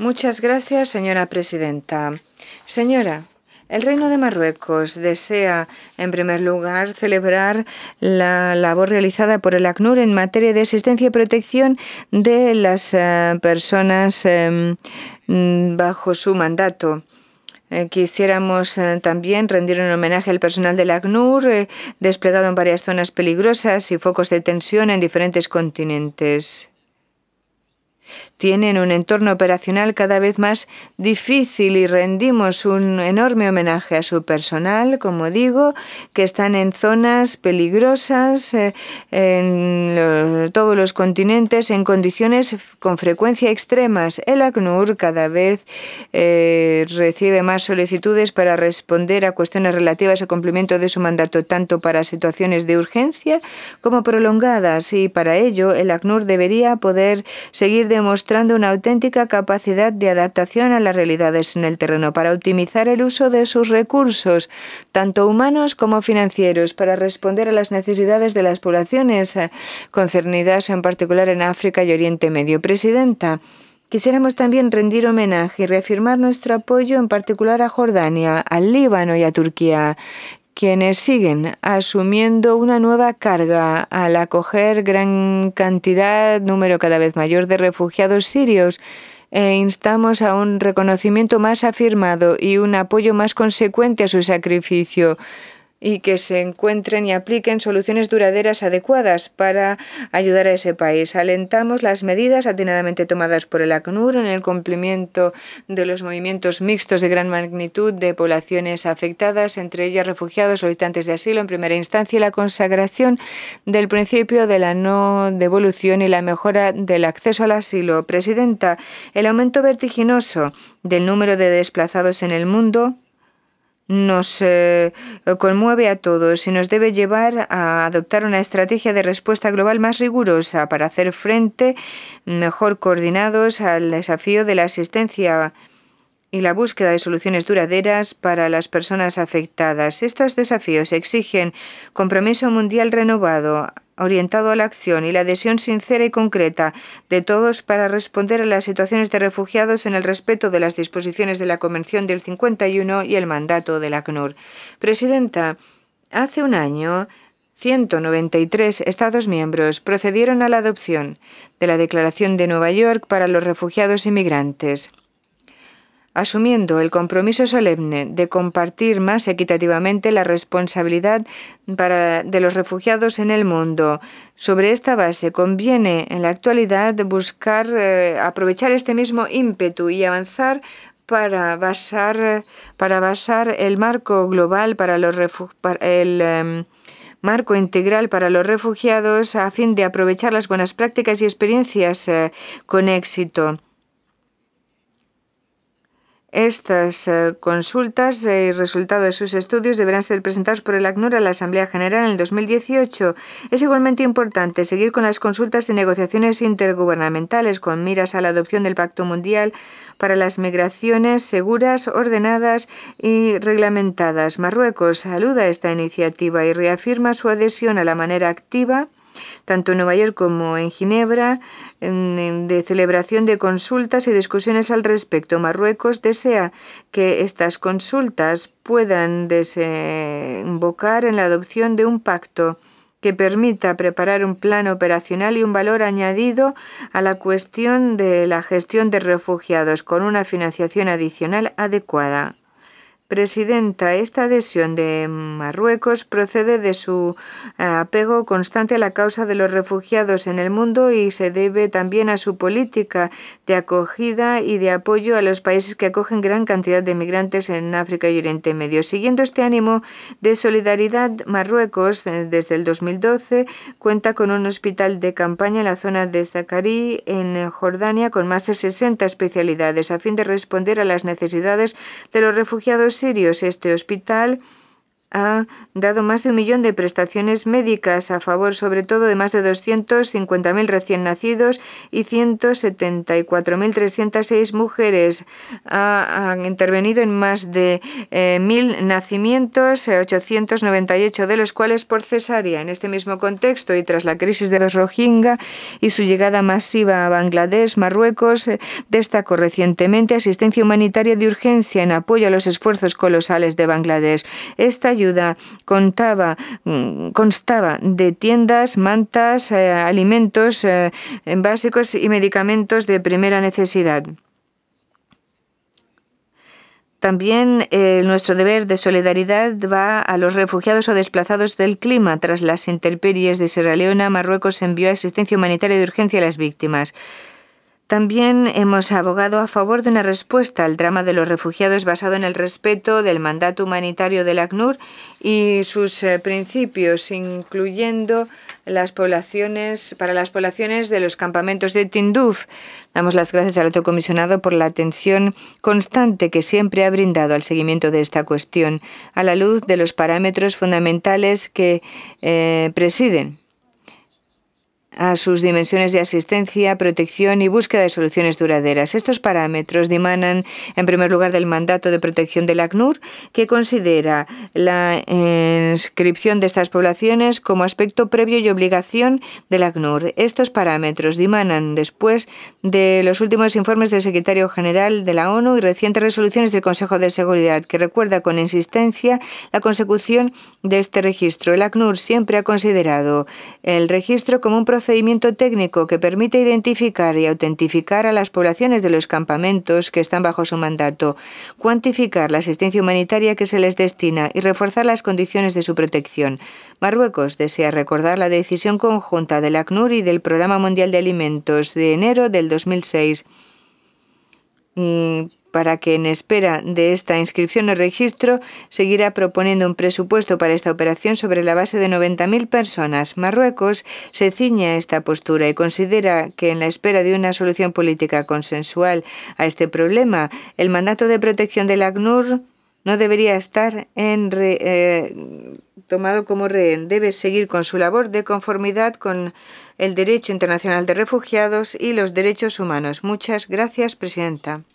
Muchas gracias, señora presidenta. Señora, el Reino de Marruecos desea, en primer lugar, celebrar la labor realizada por el ACNUR en materia de asistencia y protección de las personas bajo su mandato. Quisiéramos también rendir un homenaje al personal del ACNUR, desplegado en varias zonas peligrosas y focos de tensión en diferentes continentes. Tienen un entorno operacional cada vez más difícil y rendimos un enorme homenaje a su personal, como digo, que están en zonas peligrosas en todos los continentes en condiciones con frecuencia extremas. El ACNUR cada vez recibe más solicitudes para responder a cuestiones relativas al cumplimiento de su mandato, tanto para situaciones de urgencia como prolongadas, y para ello el ACNUR debería poder seguir demostrando una auténtica capacidad de adaptación a las realidades en el terreno para optimizar el uso de sus recursos, tanto humanos como financieros, para responder a las necesidades de las poblaciones concernidas, en particular en África y Oriente Medio. Presidenta, quisiéramos también rendir homenaje y reafirmar nuestro apoyo en particular a Jordania, al Líbano y a Turquía, quienes siguen asumiendo una nueva carga al acoger gran cantidad, número cada vez mayor de refugiados sirios. Instamos a un reconocimiento más afirmado y un apoyo más consecuente a su sacrificio, y que se encuentren y apliquen soluciones duraderas adecuadas para ayudar a ese país. Alentamos las medidas atinadamente tomadas por el ACNUR en el cumplimiento de los movimientos mixtos de gran magnitud de poblaciones afectadas, entre ellas refugiados, solicitantes de asilo en primera instancia, y la consagración del principio de la no devolución y la mejora del acceso al asilo. Presidenta, el aumento vertiginoso del número de desplazados en el mundo nos conmueve a todos y nos debe llevar a adoptar una estrategia de respuesta global más rigurosa para hacer frente mejor coordinados al desafío de la asistencia y la búsqueda de soluciones duraderas para las personas afectadas. Estos desafíos exigen compromiso mundial renovado, orientado a la acción y la adhesión sincera y concreta de todos para responder a las situaciones de refugiados en el respeto de las disposiciones de la Convención del 51 y el mandato del ACNUR. Presidenta, hace un año 193 Estados miembros procedieron a la adopción de la Declaración de Nueva York para los refugiados y migrantes, asumiendo el compromiso solemne de compartir más equitativamente la responsabilidad de los refugiados en el mundo. Sobre esta base, conviene en la actualidad buscar aprovechar este mismo ímpetu y avanzar para basar el marco global para los marco integral para los refugiados, a fin de aprovechar las buenas prácticas y experiencias con éxito. Estas consultas y resultados de sus estudios deberán ser presentados por el ACNUR a la Asamblea General en el 2018. Es igualmente importante seguir con las consultas y negociaciones intergubernamentales con miras a la adopción del Pacto Mundial para las migraciones seguras, ordenadas y reglamentadas. Marruecos saluda esta iniciativa y reafirma su adhesión a la manera activa, tanto en Nueva York como en Ginebra, de celebración de consultas y discusiones al respecto. Marruecos desea que estas consultas puedan desembocar en la adopción de un pacto que permita preparar un plan operacional y un valor añadido a la cuestión de la gestión de refugiados, con una financiación adicional adecuada. Presidenta, esta adhesión de Marruecos procede de su apego constante a la causa de los refugiados en el mundo y se debe también a su política de acogida y de apoyo a los países que acogen gran cantidad de migrantes en África y Oriente Medio. Siguiendo este ánimo de solidaridad, Marruecos, desde el 2012, cuenta con un hospital de campaña en la zona de Zakarí, en Jordania, con más de 60 especialidades, a fin de responder a las necesidades de los refugiados sirios. Este hospital ha dado más de 1 millón de prestaciones médicas a favor, sobre todo, de más de 250.000 recién nacidos y 174.306 mujeres. Han intervenido en más de 1.000 nacimientos, 898 de los cuales por cesárea. En este mismo contexto y tras la crisis de los Rohingya y su llegada masiva a Bangladesh, Marruecos destacó recientemente asistencia humanitaria de urgencia en apoyo a los esfuerzos colosales de Bangladesh. Esta ayuda constaba de tiendas, mantas, alimentos básicos y medicamentos de primera necesidad. También nuestro deber de solidaridad va a los refugiados o desplazados del clima. Tras las intemperies de Sierra Leona, Marruecos envió asistencia humanitaria de urgencia a las víctimas. También hemos abogado a favor de una respuesta al drama de los refugiados basado en el respeto del mandato humanitario del ACNUR y sus principios, incluyendo para las poblaciones de los campamentos de Tinduf. Damos las gracias al Alto Comisionado por la atención constante que siempre ha brindado al seguimiento de esta cuestión, a la luz de los parámetros fundamentales que presiden a sus dimensiones de asistencia, protección y búsqueda de soluciones duraderas. Estos parámetros dimanan, en primer lugar, del mandato de protección del ACNUR, que considera la inscripción de estas poblaciones como aspecto previo y obligación del ACNUR. Estos parámetros dimanan después de los últimos informes del secretario general de la ONU y recientes resoluciones del Consejo de Seguridad, que recuerda con insistencia la consecución de este registro. El ACNUR siempre ha considerado el registro como un procedimiento técnico que permite identificar y autentificar a las poblaciones de los campamentos que están bajo su mandato, cuantificar la asistencia humanitaria que se les destina y reforzar las condiciones de su protección. Marruecos desea recordar la decisión conjunta del ACNUR y del Programa Mundial de Alimentos de enero del 2006 para que, en espera de esta inscripción o registro, seguirá proponiendo un presupuesto para esta operación sobre la base de 90.000 personas. Marruecos se ciñe a esta postura y considera que, en la espera de una solución política consensual a este problema, el mandato de protección del ACNUR no debería estar tomado como rehén. Debe seguir con su labor de conformidad con el derecho internacional de refugiados y los derechos humanos. Muchas gracias, presidenta.